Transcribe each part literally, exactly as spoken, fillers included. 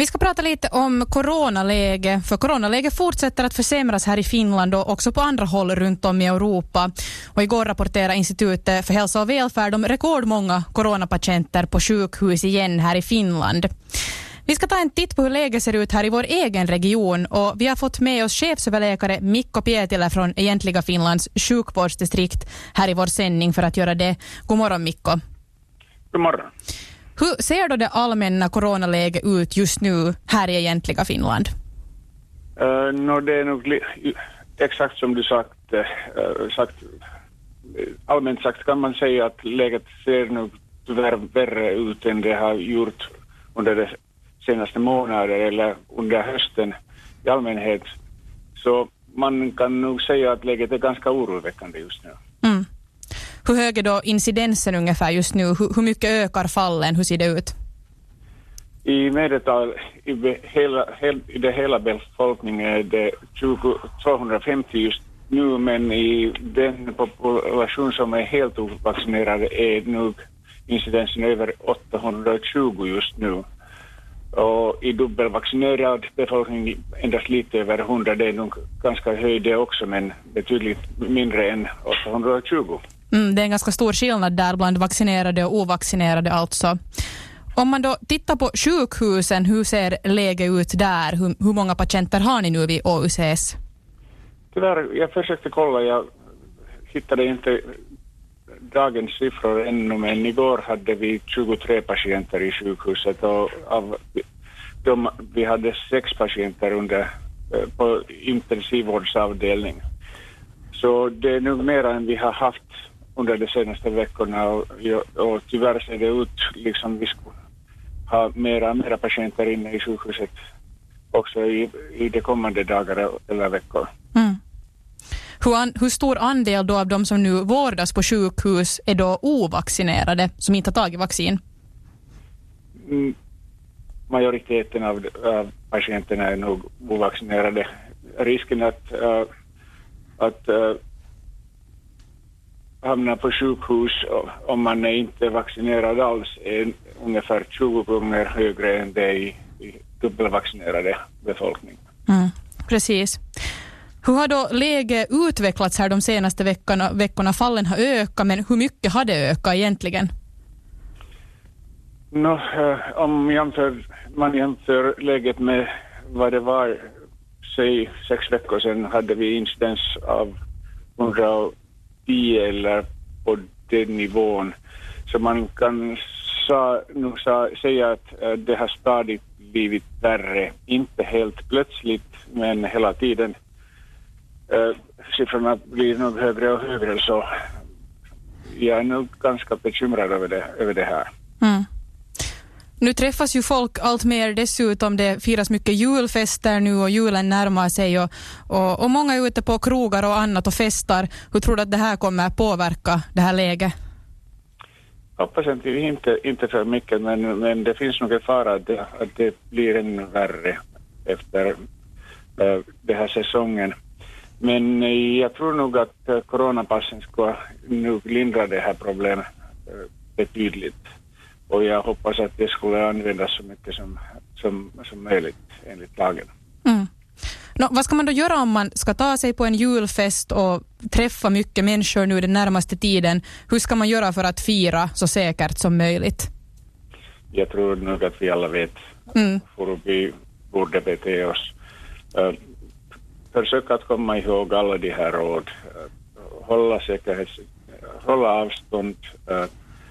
Vi ska prata lite om coronaläge, för coronaläge fortsätter att försämras här i Finland och också på andra håll runt om i Europa. Och igår rapporterade Institutet för hälsa och välfärd om rekordmånga coronapatienter på sjukhus igen här i Finland. Vi ska ta en titt på hur läget ser ut här i vår egen region och vi har fått med oss chefsöverläkare Mikko Pietilä från Egentliga Finlands sjukvårdsdistrikt här i vår sändning för att göra det. God morgon Mikko. God morgon. Hur ser då det allmänna coronaläget ut just nu här i Egentliga Finland? Uh, no, det är nog li- exakt som du sagt, uh, sagt. Allmänt sagt kan man säga att läget ser nog tyvärr värre ut än det har gjort under de senaste månader eller under hösten i allmänhet. Så man kan nog säga att läget är ganska oroväckande just nu. Mm. Hur hög är då incidensen ungefär just nu? Hur, hur mycket ökar fallen? Hur ser det ut? I medeltal i, be, hela, hel, i det hela befolkningen är det tjugo, tvåhundrafemtio just nu, men i den population som är helt ovaccinerad är nog incidensen över åttahundratjugo just nu. Och i dubbelvaccinerad befolkning endast lite över hundra, det är nog ganska höjd det också, men betydligt mindre än åttahundratjugo. Mm, det är en ganska stor skillnad där bland vaccinerade och ovaccinerade alltså. Om man då tittar på sjukhusen, hur ser läget ut där? Hur, hur många patienter har ni nu vid O U C S? Tyvärr, jag försökte kolla, jag hittade inte dagens siffror ännu, men igår hade vi tjugotre patienter i sjukhuset och av dem, vi hade sex patienter under, på intensivvårdsavdelning. Så det är nog mer än vi har haft under de senaste veckorna och, och tyvärr ser det ut liksom vi skulle ha mera, mera patienter inne i sjukhuset också i, i de kommande dagar eller veckor. Mm. Hur, an, hur stor andel då av de som nu vårdas på sjukhus är då ovaccinerade som inte har tagit vaccin? Mm, majoriteten av, av patienterna är nog ovaccinerade. Risken att, uh, att uh, hamna på sjukhus om man är inte vaccinerad alls är ungefär tjugo gånger högre än det i, i dubbelvaccinerade befolkning. Mm, precis. Hur har då läget utvecklats här de senaste veckorna? Veckorna fallen har ökat, men hur mycket har det ökat egentligen? No, uh, om jämför, man jämför läget med vad det var, säg sex veckor sedan hade vi incidens av hundratio eller på den nivån. Så man kan sa, nu sa, säga att uh, det har stadigt blivit värre. Inte helt plötsligt, men hela tiden. Uh, siffrorna blir nog högre och högre, så jag är nog ganska bekymrad över det, över det här. Mm. Nu träffas ju folk allt mer dessutom. Det firas mycket julfester nu och julen närmar sig och, och, och många är ute på krogar och annat och festar. Hur tror du att det här kommer påverka det här läget? Jag hoppas inte, inte för mycket, men, men det finns nog en fara att det, att det blir ännu värre efter uh, den här säsongen. Men uh, jag tror nog att uh, coronapassen ska nog lindra det här problemet uh, betydligt. Och jag hoppas att det skulle användas så mycket som, som, som möjligt enligt lagen. Mm. Nå, vad ska man då göra om man ska ta sig på en julfest och träffa mycket människor nu den närmaste tiden? Hur ska man göra för att fira så säkert som möjligt? Jag tror nog att vi alla vet mm. hur vi borde bete oss. Uh, försök att komma ihåg alla de här råd. Uh, hålla säkerhets, hålla avstånd. Uh,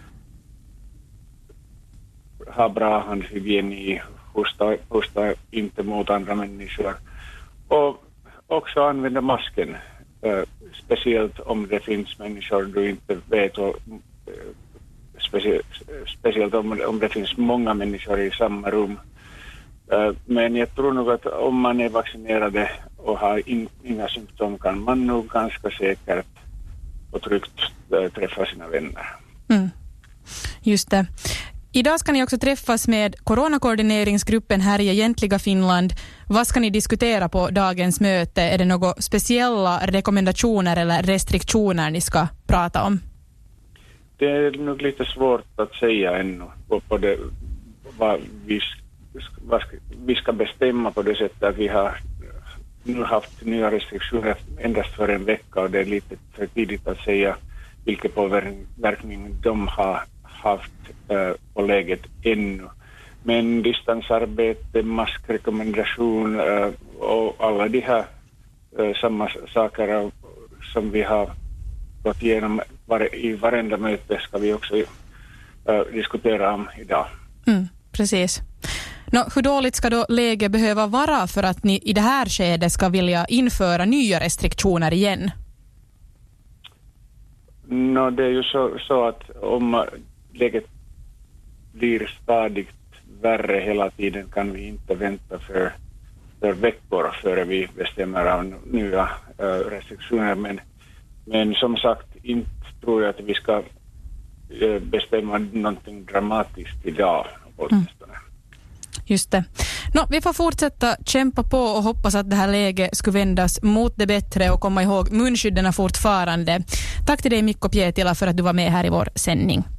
ha bra handhygien, hosta, hosta inte mot andra människor. Och också använda masken, uh, speciellt om det finns människor du inte vet, och, uh, specie, speciellt om, om det finns många människor i samma rum. Uh, men jag tror nog att om man är vaccinerad och har in, inga symptom kan man nog ganska säkert och tryggt uh, träffa sina vänner. Mm. Just det. Idag ska ni också träffas med coronakoordineringsgruppen här i Egentliga Finland. Vad ska ni diskutera på dagens möte? Är det några speciella rekommendationer eller restriktioner ni ska prata om? Det är nog lite svårt att säga ännu på, på det, vad vi vi ska bestämma på det sättet att vi har nu haft nya restriktioner endast för en vecka och det är lite för tidigt att säga vilken påverkning de har haft uh, på läget ännu. Men distansarbete, maskrekommendation uh, och alla de här uh, samma saker uh, som vi har gått igenom var, i varenda möte ska vi också uh, diskutera om idag. Mm, precis. Nå, hur dåligt ska då läget behöva vara för att ni i det här skedet ska vilja införa nya restriktioner igen? No, det är ju så, så att om läget blir stadigt värre hela tiden kan vi inte vänta för, för veckor före vi bestämmer av nya uh, restriktioner. Men, men som sagt, inte tror jag att vi ska uh, bestämma någonting dramatiskt idag. Mm. Just det. Nå, vi får fortsätta kämpa på och hoppas att det här läget skulle vändas mot det bättre och komma ihåg munskydden fortfarande. Tack till dig Mikko Pietila för att du var med här i vår sändning.